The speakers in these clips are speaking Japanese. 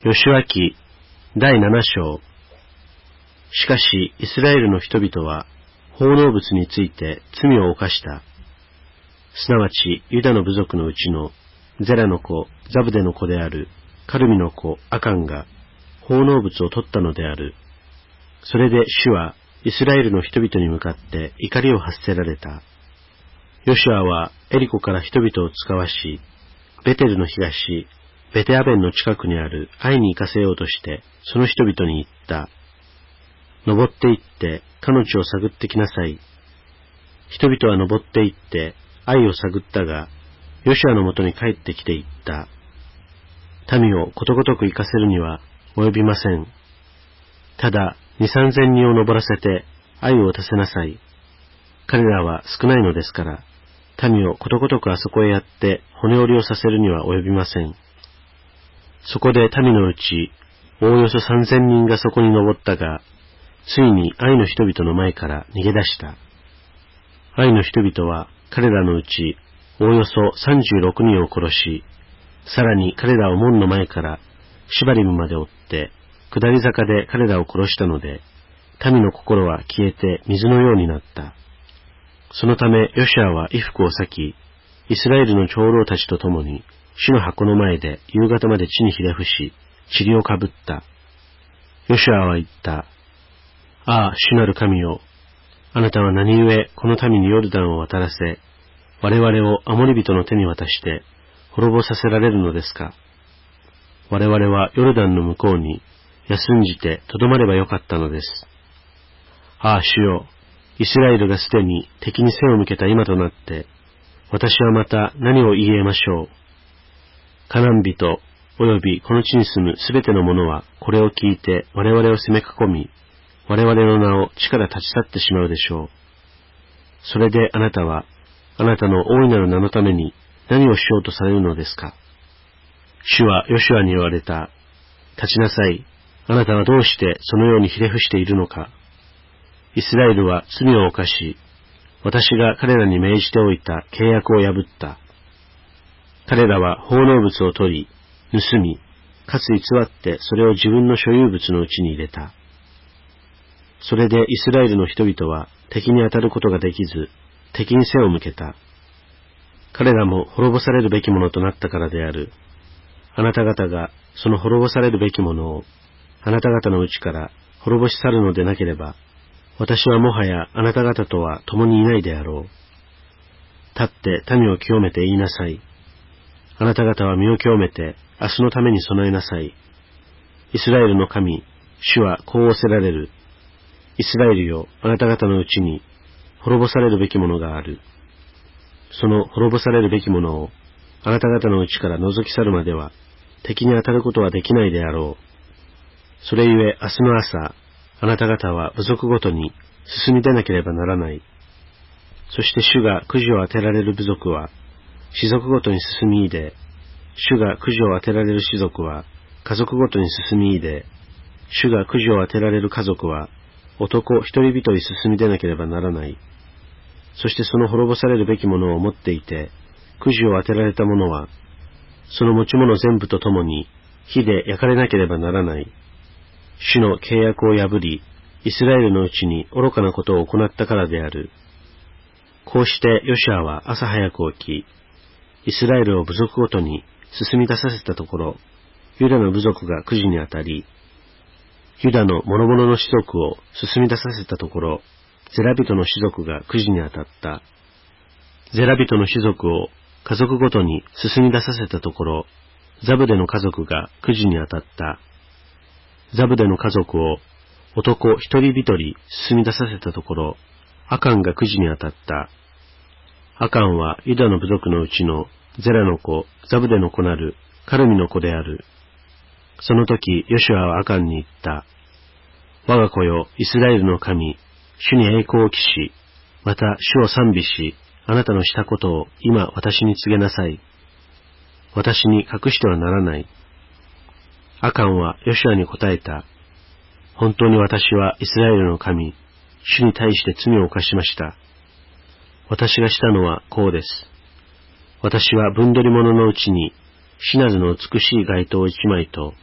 ヨシュア記第7章。しかし、イスラエルの人々は、奉納物について罪を犯した。すなわち、ユダの部族のうちのゼラの子、ザブデの子であるカルミの子、アカンが、奉納物を取ったのである。それで主は、イスラエルの人々に向かって怒りを発せられた。ヨシュアはエリコから人々を使わし、ベテルの東、ベテアベンの近くにあるアイに行かせようとして、その人々に言った。登って行って、彼女を探ってきなさい。人々は登って行って、アイを探ったが、ヨシュアのもとに帰ってきて言った。民をことごとく行かせるには及びません。ただ、2、3千人を登らせて、アイを打たせなさい。彼らは少ないのですから、民をことごとくあそこへやって骨折りをさせるには及びません。そこで民のうち、おおよそ3000人がそこに登ったが、ついにアイの人々の前から逃げ出した。アイの人々は彼らのうち、おおよそ36人を殺し、さらに彼らを門の前からシバリムまで追って、下り坂で彼らを殺したので、民の心は消えて水のようになった。そのためヨシュアは衣服を裂き、イスラエルの長老たちと共に、主の箱の前で夕方まで地にひれ伏し、塵をかぶった。ヨシュアは言った。ああ、主なる神よ。あなたは何故この民にヨルダンを渡らせ、我々をアモリ人の手に渡して滅ぼさせられるのですか。我々はヨルダンの向こうに休んじてとどまればよかったのです。ああ、主よ。イスラエルがすでに敵に背を向けた今となって、私はまた何を言い得ましょう。カナン人およびこの地に住むすべての者はこれを聞いて我々を攻め囲み、我々の名を地から立ち去ってしまうでしょう。それであなたは、あなたの大いなる名のために何をしようとされるのですか。主はヨシュアに言われた。立ちなさい。あなたはどうしてそのようにひれ伏しているのか。イスラエルは罪を犯し、私が彼らに命じておいた契約を破った。彼らは奉納物を取り、盗み、かつ偽ってそれを自分の所有物のうちに入れた。それでイスラエルの人々は敵に当たることができず、敵に背を向けた。彼らも滅ぼされるべきものとなったからである。あなた方がその滅ぼされるべきものを、あなた方のうちから滅ぼし去るのでなければ、私はもはやあなた方とは共にいないであろう。立って民を清めて言いなさい。あなた方は身を清めて明日のために備えなさい。イスラエルの神、主はこう仰せられる。イスラエルよ、あなた方のうちに滅ぼされるべきものがある。その滅ぼされるべきものをあなた方のうちから覗き去るまでは敵に当たることはできないであろう。それゆえ明日の朝、あなた方は部族ごとに進み出なければならない。そして主がくじを当てられる部族は氏族ごとに進み入れ、主がくじを当てられる氏族は家族ごとに進み入れ、主がくじを当てられる家族は男一人一人進み出なければならない。そしてその滅ぼされるべきものを持っていて、くじを当てられた者は、その持ち物全部とともに火で焼かれなければならない。主の契約を破り、イスラエルのうちに愚かなことを行ったからである。こうしてヨシュアは朝早く起き、イスラエルを部族ごとに進み出させたところ、ユダの部族がくじに当たり、ユダの諸々の氏族を進み出させたところ、ゼラ人の氏族がくじに当たった。ゼラ人の氏族を家族ごとに進み出させたところ、ザブデの家族がくじに当たった。ザブデの家族を男一人一人進み出させたところ、アカンがくじに当たった。アカンはユダの部族のうちのゼラの子、ザブデの子なるカルミの子である。その時、ヨシュアはアカンに言った。我が子よ、イスラエルの神、主に栄光を期し、また主を賛美し、あなたのしたことを今私に告げなさい。私に隠してはならない。アカンはヨシュアに答えた。本当に私はイスラエルの神、主に対して罪を犯しました。私がしたのはこうです。私は分取り物のうちに、シナズの美しい街灯一枚と、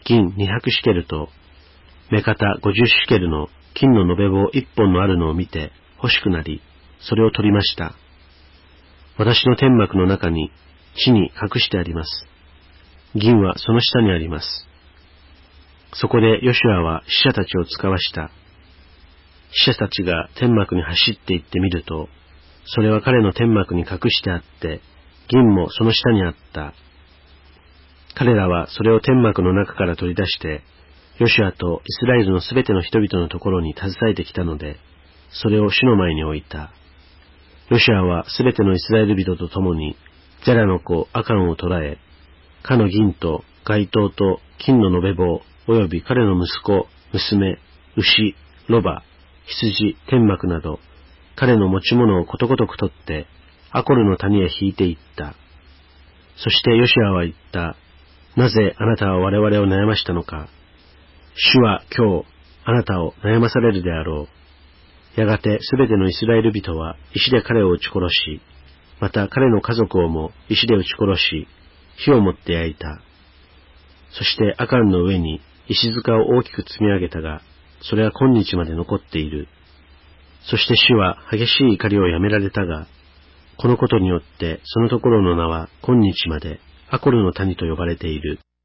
銀200シケルと、目方50シケルの金の延べ棒1本のあるのを見て欲しくなり、それを取りました。私の天幕の中に地に隠してあります。銀はその下にあります。そこでヨシュアは使者たちを使わした。使者たちが天幕に走って行ってみると、それは彼の天幕に隠してあって、銀もその下にあった。彼らはそれを天幕の中から取り出して、ヨシュアとイスラエルのすべての人々のところに携えてきたので、それを主の前に置いた。ヨシュアはすべてのイスラエル人と共に、ゼラの子アカンを捕らえ、かの銀と街灯と金の延べ棒、および彼の息子、娘、牛、ロバ、羊、天幕など、彼の持ち物をことごとく取って、アコルの谷へ引いていった。そしてヨシュアは言った。なぜあなたは我々を悩ましたのか。主は今日、あなたを悩まされるであろう。やがてすべてのイスラエル人は石で彼を撃ち殺し、また彼の家族をも石で撃ち殺し、火を持って焼いた。そしてアカンの上に石塚を大きく積み上げたが、それは今日まで残っている。そして主は激しい怒りをやめられたが、このことによってそのところの名は今日までアコルの谷と呼ばれている。